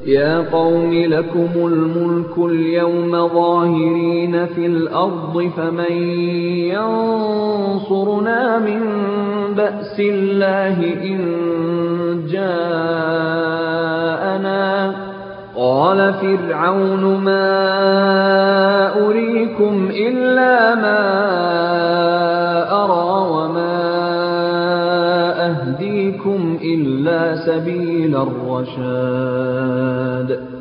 يا قوم لكم الملك اليوم ظاهرين في الأرض فمن ينصرنا من بأس الله إن جاءنا قال فرعون ما أريكم إلا ما أرى وما أهديكم إلا سبيل الرشاد